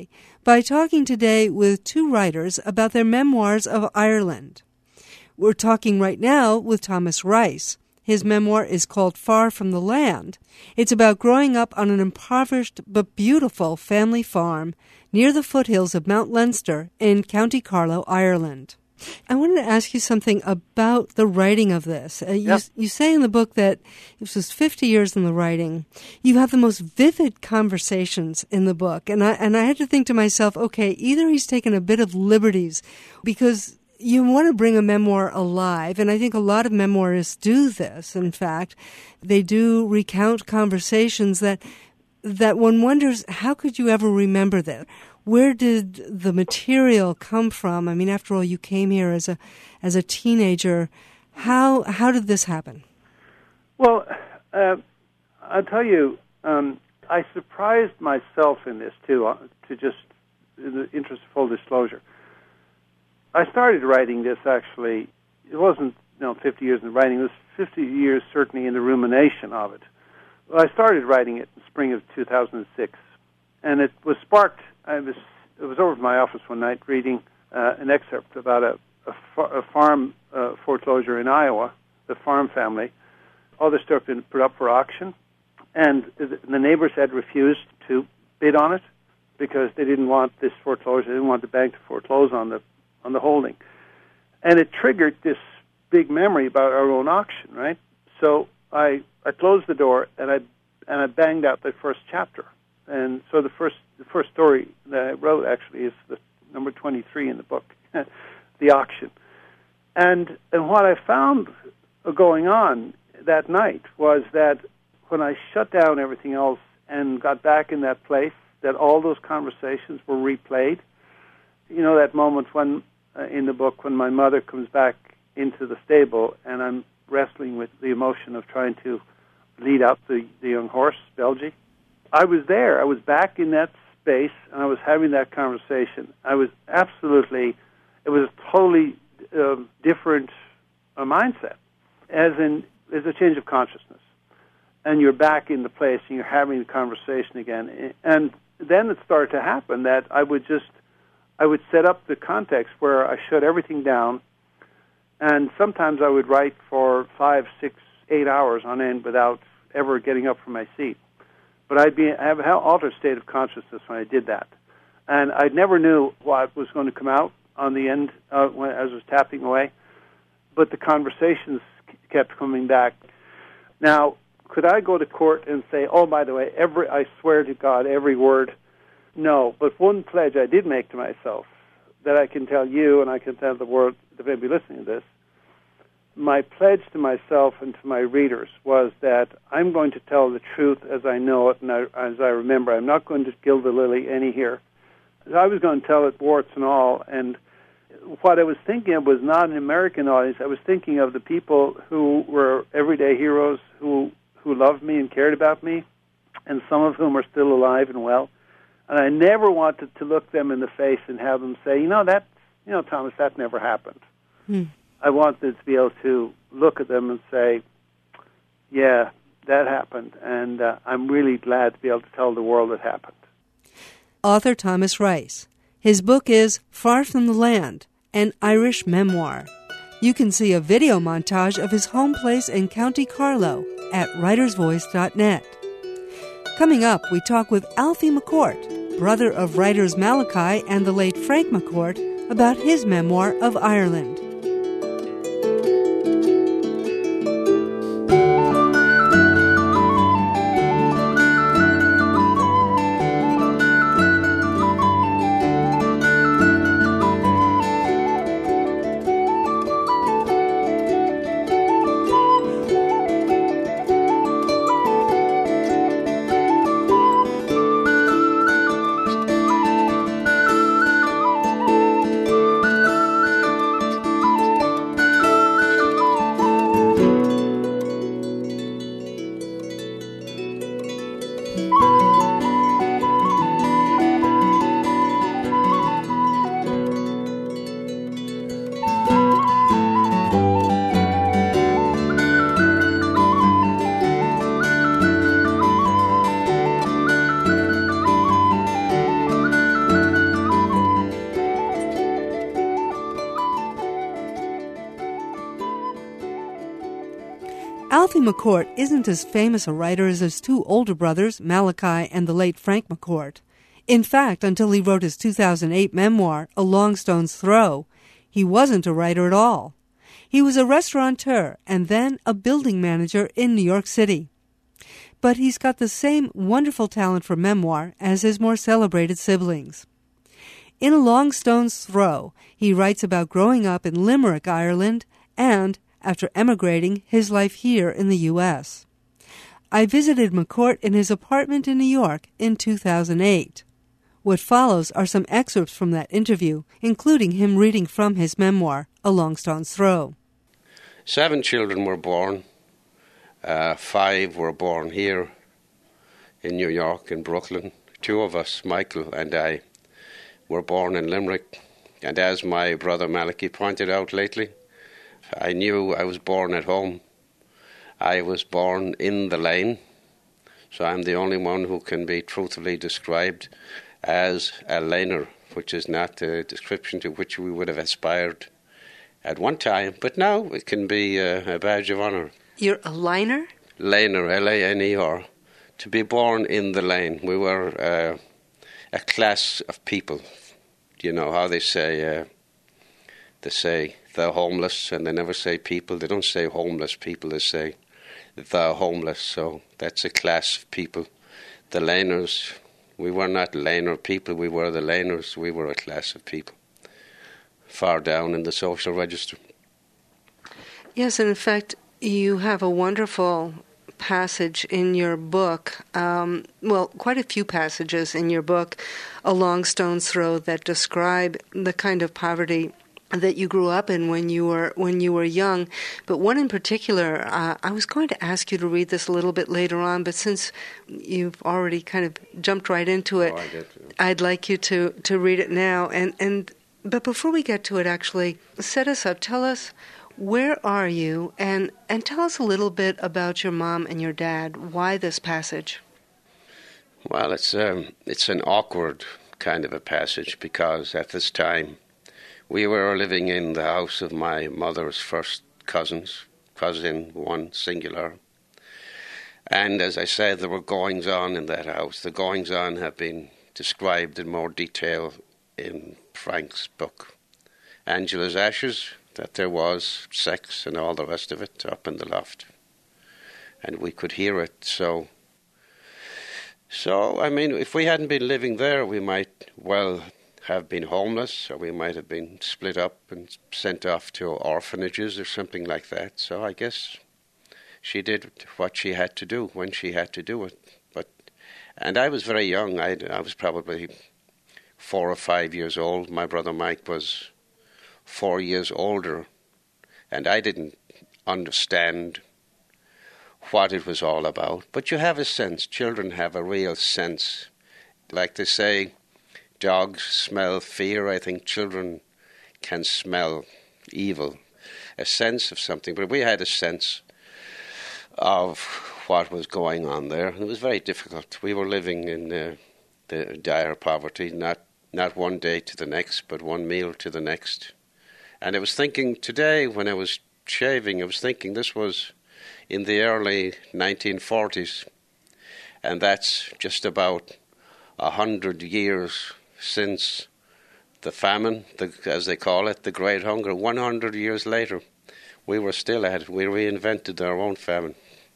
by talking today with two writers about their memoirs of Ireland. We're talking right now with Thomas Rice. His memoir is called Far from the Land. It's about growing up on an impoverished but beautiful family farm near the foothills of Mount Leinster in County Carlow, Ireland. I wanted to ask you something about the writing of this. Uh, you, yep. you say in the book that this was fifty years in the writing. You have the most vivid conversations in the book. And I, and I had to think to myself, okay, either he's taken a bit of liberties because you want to bring a memoir alive, and I think a lot of memoirists do this. In fact, they do recount conversations that that one wonders, how could you ever remember that? Where did the material come from? I mean, after all, you came here as a as a teenager. How how did this happen? Well, uh, I'll tell you, um, I surprised myself in this too. Uh, to just in the interest of full disclosure. I started writing this, actually, it wasn't you know, fifty years in writing, it was fifty years certainly in the rumination of it. Well, I started writing it in spring of two thousand six, and it was sparked, I was I was over at my office one night reading uh, an excerpt about a, a, far, a farm uh, foreclosure in Iowa, the farm family. All their stuff had been put up for auction, and the, the neighbors had refused to bid on it because they didn't want this foreclosure, they didn't want the bank to foreclose on the on the holding. And it triggered this big memory about our own auction, right? So I I closed the door and I and I banged out the first chapter. And so the first the first story that I wrote actually is the number twenty-three in the book, the auction. And and what I found going on that night was that when I shut down everything else and got back in that place, that all those conversations were replayed. You know, that moment when Uh, in the book when my mother comes back into the stable and I'm wrestling with the emotion of trying to lead out the, the young horse, Belgie. I was there. I was back in that space, and I was having that conversation. I was absolutely, it was a totally uh, different uh, mindset, as in, there's a change of consciousness. And you're back in the place, and you're having the conversation again. And then it started to happen that I would just I would set up the context where I shut everything down, and sometimes I would write for five, six, eight hours on end without ever getting up from my seat. But I'd be I have an altered state of consciousness when I did that, and I never knew what was going to come out on the end uh, when as I was tapping away. But the conversations kept coming back. Now, could I go to court and say, "Oh, by the way, every I swear to God, every word"? No, but one pledge I did make to myself that I can tell you and I can tell the world that may be listening to this, my pledge to myself and to my readers was that I'm going to tell the truth as I know it and I, as I remember. I'm not going to gild the lily any here. I was going to tell it warts and all, and what I was thinking of was not an American audience. I was thinking of the people who were everyday heroes who, who loved me and cared about me, and some of whom are still alive and well. And I never wanted to look them in the face and have them say, you know, that, you know, Thomas, that never happened. Hmm. I wanted to be able to look at them and say, yeah, that happened. And uh, I'm really glad to be able to tell the world it happened. Author Thomas Rice. His book is Far from the Land, an Irish memoir. You can see a video montage of his home place in County Carlow at writers voice dot net. Coming up, we talk with Alfie McCourt, brother of writers Malachi and the late Frank McCourt, about his memoir of Ireland. Alfie McCourt isn't as famous a writer as his two older brothers, Malachi and the late Frank McCourt. In fact, until he wrote his two thousand eight memoir, A Long Stone's Throw, he wasn't a writer at all. He was a restaurateur and then a building manager in New York City. But he's got the same wonderful talent for memoir as his more celebrated siblings. In A Long Stone's Throw, he writes about growing up in Limerick, Ireland, and, after emigrating, his life here in the U S. I visited McCourt in his apartment in New York in two thousand eight. What follows are some excerpts from that interview, including him reading from his memoir, A Long Stone's Throw. Seven children were born. Uh, five were born here in New York, in Brooklyn. Two of us, Michael and I, were born in Limerick. And as my brother Malachi pointed out lately, I knew I was born at home. I was born in the lane, so I'm the only one who can be truthfully described as a laner, which is not a description to which we would have aspired at one time, but now it can be a, a badge of honour. You're a liner? Laner, L A N E R. To be born in the lane. We were uh, a class of people. You know how they say, uh, they say the homeless, and they never say people. They don't say homeless people, they say the homeless. So that's a class of people. The laners, we were not laner people, we were the laners. We were a class of people far down in the social register. Yes, and in fact, you have a wonderful passage in your book, um, well, quite a few passages in your book, A Long Stone's Throw, that describe the kind of poverty that you grew up in when you were when you were young. But one in particular, uh, I was going to ask you to read this a little bit later on, but since you've already kind of jumped right into it, oh, I did, yeah. I'd like you to, to read it now. And, and but before we get to it, actually, set us up. Tell us, where are you? And, and tell us a little bit about your mom and your dad. Why this passage? Well, it's um, it's an awkward kind of a passage because at this time we were living in the house of my mother's first cousins, cousin one singular. And as I said, there were goings-on in that house. The goings-on have been described in more detail in Frank's book, Angela's Ashes, that there was sex and all the rest of it up in the loft. And we could hear it. So, so I mean, if we hadn't been living there, we might well have been homeless, or we might have been split up and sent off to orphanages or something like that. So I guess she did what she had to do when she had to do it. But and I was very young. I, I was probably four or five years old. My brother Mike was four years older, and I didn't understand what it was all about. But you have a sense. Children have a real sense. Like they say, dogs smell fear. I think children can smell evil, a sense of something. But we had a sense of what was going on there. And it was very difficult. We were living in uh, the dire poverty, not not one day to the next, but one meal to the next. And I was thinking today when I was shaving, I was thinking this was in the early nineteen forties. And that's just about a hundred years since the famine, the, as they call it, the Great Hunger. one hundred years later, we were still at it. We reinvented our own famine.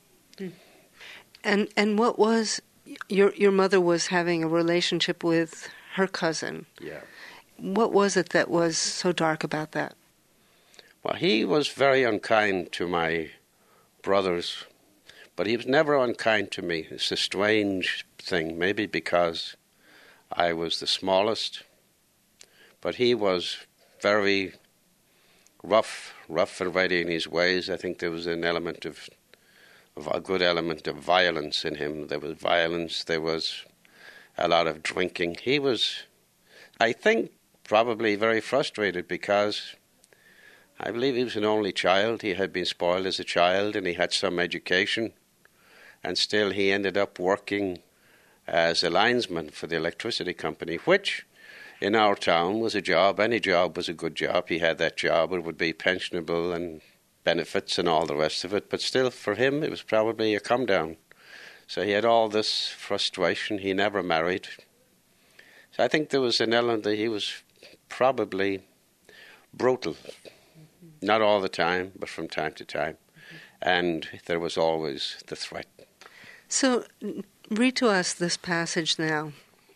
And and what was, your your mother was having a relationship with her cousin. Yeah. What was it that was so dark about that? Well, he was very unkind to my brothers, but he was never unkind to me. It's a strange thing, maybe because I was the smallest, but he was very rough, rough and ready in his ways. I think there was an element of, of a good element of violence in him. There was violence, there was a lot of drinking. He was, I think, probably very frustrated because I believe he was an only child. He had been spoiled as a child and he had some education, and still he ended up working as a linesman for the electricity company, which in our town was a job. Any job was a good job. He had that job. It would be pensionable and benefits and all the rest of it, but still for him it was probably a come down. So he had all this frustration. He never married. So I think there was an element that he was probably brutal. Mm-hmm. Not all the time, but from time to time. Mm-hmm. And there was always the threat. So read to us this passage now.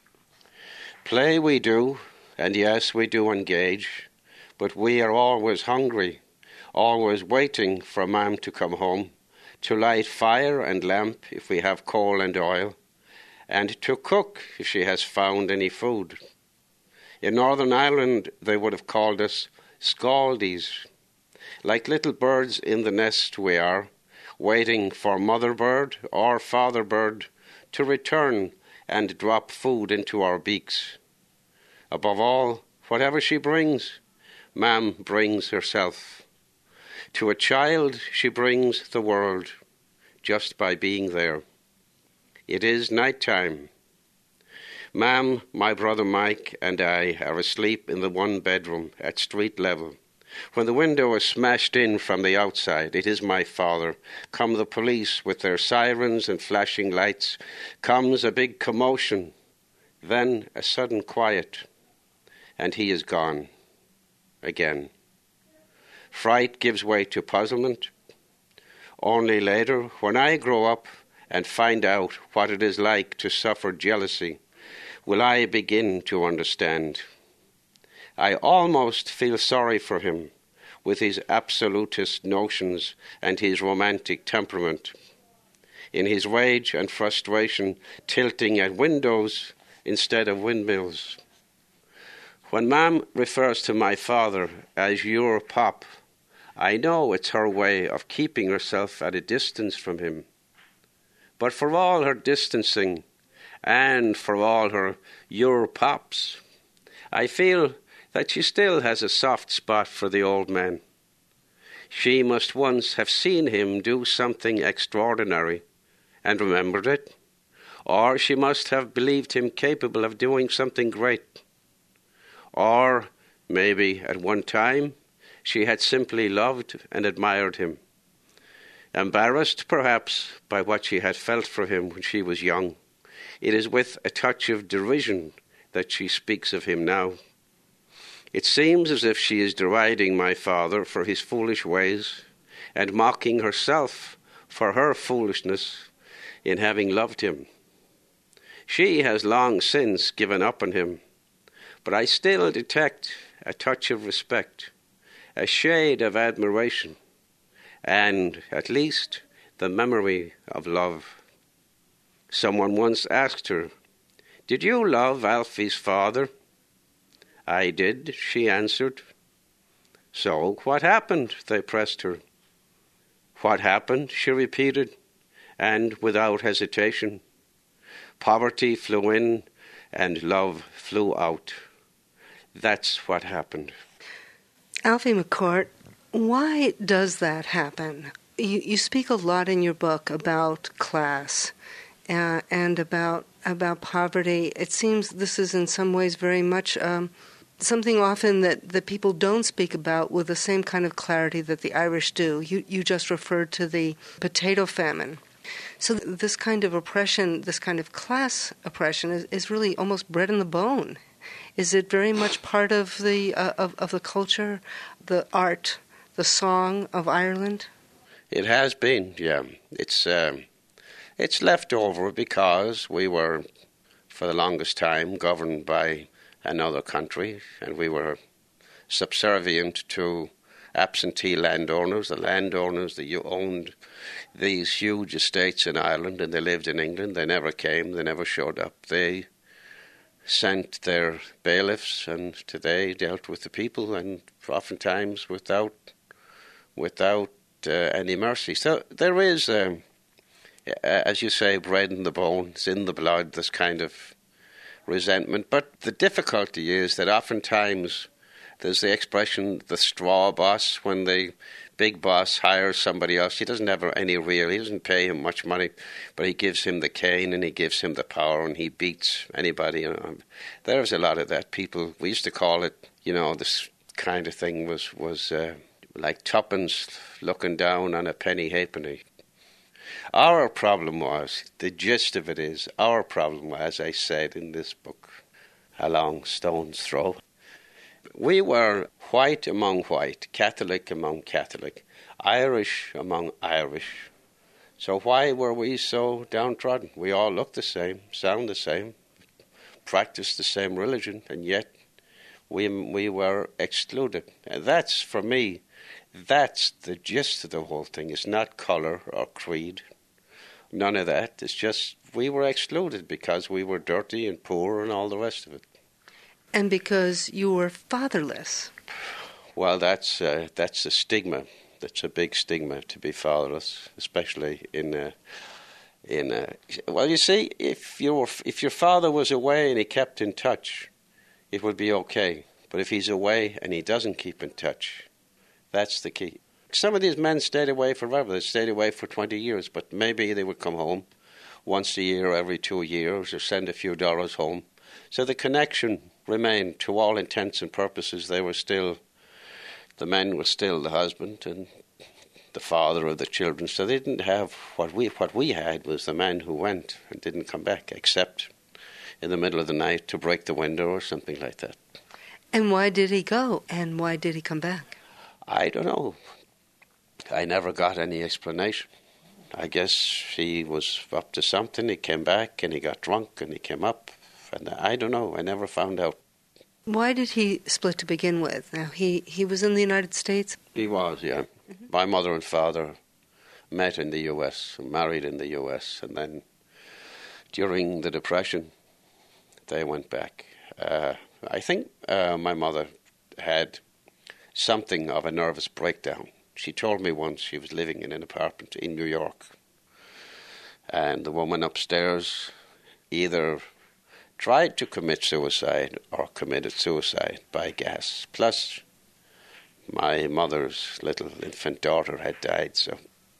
Play we do, and yes, we do engage, but we are always hungry, always waiting for Mam to come home, to light fire and lamp if we have coal and oil, and to cook if she has found any food. In Northern Ireland they would have called us scaldies. Like little birds in the nest we are, waiting for mother bird or father bird to return and drop food into our beaks. Above all, whatever she brings, Mam brings herself. To a child she brings the world, just by being there. It is night time. Mam, my brother Mike, and I are asleep in the one bedroom at street level. When the window is smashed in from the outside, it is my father. Come the police with their sirens and flashing lights. Comes a big commotion, then a sudden quiet, and he is gone again. Fright gives way to puzzlement. Only later, when I grow up and find out what it is like to suffer jealousy, will I begin to understand. I almost feel sorry for him with his absolutist notions and his romantic temperament. In his rage and frustration, tilting at windows instead of windmills. When Mam refers to my father as your pop, I know it's her way of keeping herself at a distance from him. But for all her distancing and for all her your pops, I feel that she still has a soft spot for the old man. She must once have seen him do something extraordinary and remembered it, or she must have believed him capable of doing something great. Or maybe at one time she had simply loved and admired him, embarrassed perhaps by what she had felt for him when she was young. It is with a touch of derision that she speaks of him now. It seems as if she is deriding my father for his foolish ways and mocking herself for her foolishness in having loved him. She has long since given up on him, but I still detect a touch of respect, a shade of admiration, and at least the memory of love. Someone once asked her, "Did you love Alfie's father?" "I did," she answered. "So what happened?" they pressed her. "What happened?" she repeated, and without hesitation. Poverty flew in and love flew out. That's what happened. Alfie McCourt, why does that happen? You, you speak a lot in your book about class uh, and about about poverty. It seems this is in some ways very much um, something often that, that people don't speak about with the same kind of clarity that the Irish do. You, you just referred to the potato famine. So this kind of oppression, this kind of class oppression is, is really almost bred in the bone. Is it very much part of the uh, of, of the culture, the art, the song of Ireland? It has been, yeah. It's um, it's left over because we were, for the longest time, governed by another country, and we were subservient to absentee landowners, the landowners that you owned these huge estates in Ireland, and they lived in England. They never came, they never showed up. They sent their bailiffs, and they dealt with the people, and oftentimes without without uh, any mercy. So there is, um, as you say, bred in the bones, in the blood, this kind of resentment. But the difficulty is that oftentimes there's the expression, the straw boss, when the big boss hires somebody else. He doesn't have any real, he doesn't pay him much money, but he gives him the cane and he gives him the power and he beats anybody. You know. There's a lot of that. People, we used to call it, you know, this kind of thing was, was uh, like tuppence looking down on a penny halfpenny. Our problem was, the gist of it is, our problem, as I said in this book, A Long Stone's Throw, we were white among white, Catholic among Catholic, Irish among Irish. So why were we so downtrodden? We all looked the same, sound the same, practiced the same religion, and yet we we were excluded. And that's, for me, that's the gist of the whole thing. It's not colour or creed. None of that. It's just we were excluded because we were dirty and poor and all the rest of it. And because you were fatherless. Well, that's uh, that's a stigma. That's a big stigma to be fatherless, especially in uh, in. Uh, well, you see, if your if your father was away and he kept in touch, it would be okay. But if he's away and he doesn't keep in touch, that's the key. Some of these men stayed away forever. They stayed away for twenty years, but maybe they would come home once a year, every two years, or send a few dollars home. So the connection remained. To all intents and purposes, they were still, the men were still the husband and the father of the children. So they didn't have what we what we had was the man who went and didn't come back, except in the middle of the night to break the window or something like that. And why did he go? And why did he come back? I don't know. I never got any explanation. I guess he was up to something. He came back and he got drunk and he came up. And I don't know. I never found out. Why did he split to begin with? Now, he, he was in the United States? He was, yeah. Mm-hmm. My mother and father met in the U S, married in the U S, and then during the Depression, they went back. Uh, I think uh, my mother had something of a nervous breakdown. She told me once she was living in an apartment in New York, and the woman upstairs either tried to commit suicide or committed suicide by gas. Plus, my mother's little infant daughter had died, so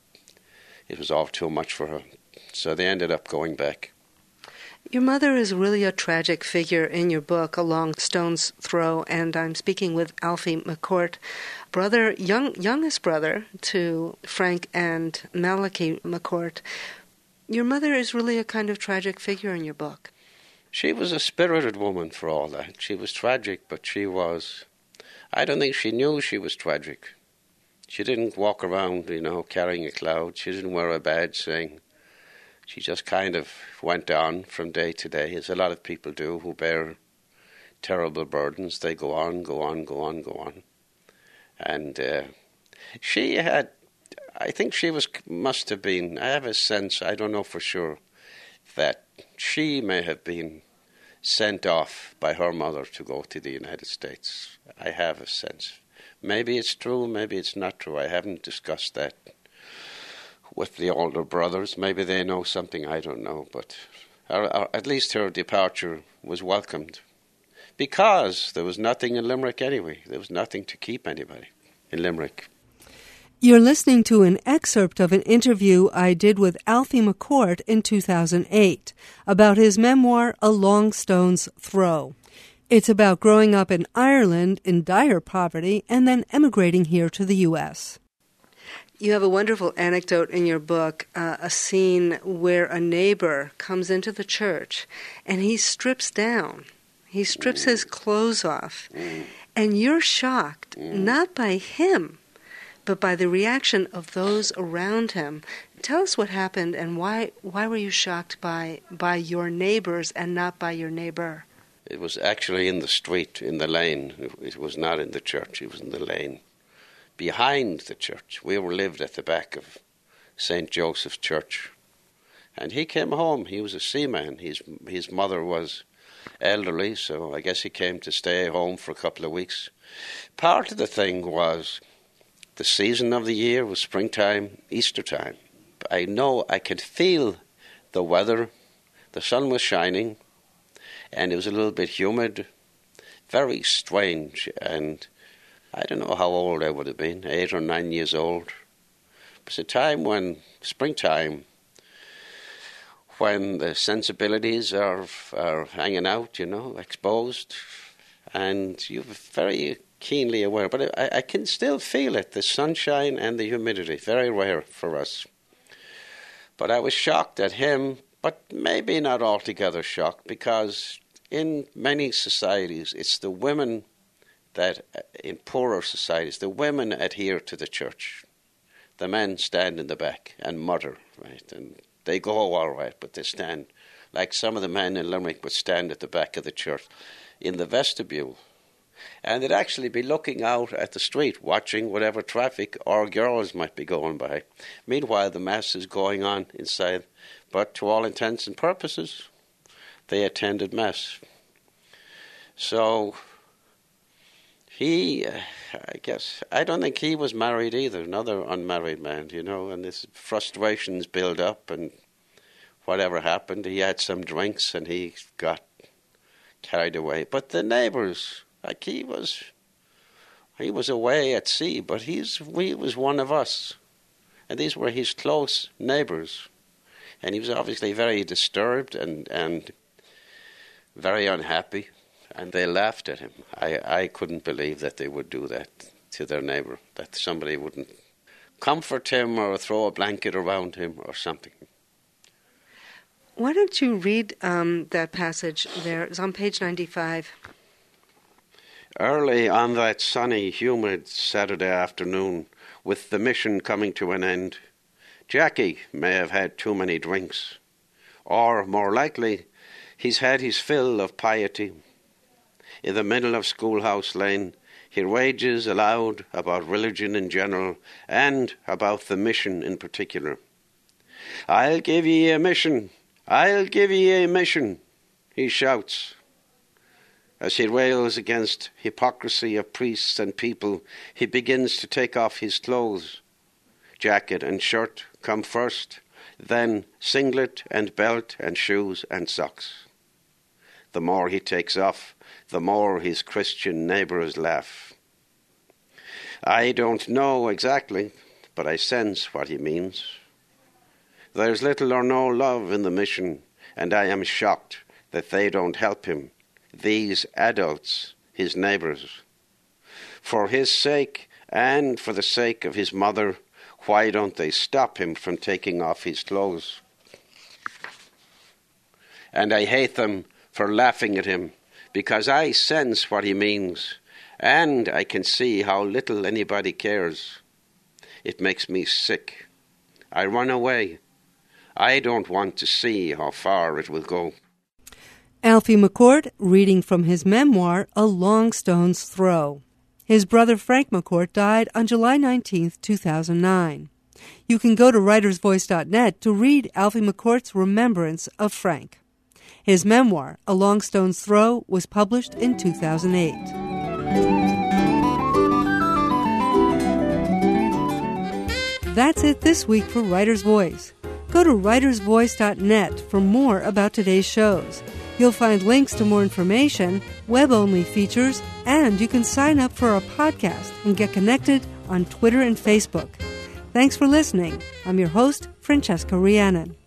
it was all too much for her. So they ended up going back. Your mother is really a tragic figure in your book, A Long Stone's Throw, and I'm speaking with Alfie McCourt, brother, young, youngest brother to Frank and Malachi McCourt. Your mother is really a kind of tragic figure in your book. She was a spirited woman for all that. She was tragic, but she was... I don't think she knew she was tragic. She didn't walk around, you know, carrying a cloud. She didn't wear a badge saying... She just kind of went on from day to day, as a lot of people do who bear terrible burdens. They go on, go on, go on, go on. And uh, she had... I think she was must have been... I have a sense, I don't know for sure, that she may have been sent off by her mother to go to the United States. I have a sense. Maybe it's true, maybe it's not true. I haven't discussed that with the older brothers. Maybe they know something I don't know, but or, or at least her departure was welcomed because there was nothing in Limerick anyway. There was nothing to keep anybody in Limerick. You're listening to an excerpt of an interview I did with Alfie McCourt in two thousand eight about his memoir, A Long Stone's Throw. It's about growing up in Ireland in dire poverty and then emigrating here to the U S. You have a wonderful anecdote in your book, uh, a scene where a neighbor comes into the church and he strips down. He strips his clothes off. And you're shocked, not by him, but by the reaction of those around him. Tell us what happened and why why were you shocked by by your neighbors and not by your neighbor? It was actually in the street, in the lane. It was not in the church, it was in the lane. Behind the church. We were lived at the back of Saint Joseph's Church. And he came home. He was a seaman. His, his mother was elderly, so I guess he came to stay home for a couple of weeks. Part of the thing was the season of the year was springtime, Easter time. I know I could feel the weather. The sun was shining, and it was a little bit humid, very strange. And I don't know how old I would have been, eight or nine years old. It was a time when, springtime, when the sensibilities are are hanging out, you know, exposed, and you have very keenly aware. But I, I can still feel it, the sunshine and the humidity, very rare for us. But I was shocked at him, but maybe not altogether shocked, because in many societies, it's the women that, in poorer societies, the women adhere to the church. The men stand in the back and mutter, right? And they go all right, but they stand, like some of the men in Limerick would stand at the back of the church in the vestibule. And they'd actually be looking out at the street, watching whatever traffic or girls might be going by. Meanwhile, the Mass is going on inside. But to all intents and purposes, they attended Mass. So he, uh, I guess, I don't think he was married either, another unmarried man, you know, and his frustrations build up, and whatever happened, he had some drinks and he got carried away. But the neighbours, like he was, he was away at sea, but he's, he was one of us. And these were his close neighbours. And he was obviously very disturbed and, and very unhappy. And they laughed at him. I, I couldn't believe that they would do that to their neighbour, that somebody wouldn't comfort him or throw a blanket around him or something. Why don't you read um, that passage there? It's on page ninety-five. Early on that sunny, humid Saturday afternoon, with the mission coming to an end, Jackie may have had too many drinks, or, more likely, he's had his fill of piety. In the middle of Schoolhouse Lane, he rages aloud about religion in general and about the mission in particular. "I'll give ye a mission, I'll give ye a mission," he shouts. As he rails against hypocrisy of priests and people, he begins to take off his clothes. Jacket and shirt come first, then singlet and belt and shoes and socks. The more he takes off, the more his Christian neighbours laugh. I don't know exactly, but I sense what he means. There's little or no love in the mission, and I am shocked that they don't help him, these adults, his neighbours. For his sake, and for the sake of his mother, why don't they stop him from taking off his clothes? And I hate them for laughing at him, because I sense what he means, and I can see how little anybody cares. It makes me sick. I run away. I don't want to see how far it will go. Alfie McCourt reading from his memoir, A Long Stone's Throw. His brother Frank McCourt died on July nineteenth, two thousand nine. You can go to writers voice dot net to read Alfie McCourt's remembrance of Frank. His memoir, A Long Stone's Throw, was published in two thousand eight. That's it this week for Writer's Voice. Go to writers voice dot net for more about today's shows. You'll find links to more information, web-only features, and you can sign up for our podcast and get connected on Twitter and Facebook. Thanks for listening. I'm your host, Francesca Rhiannon.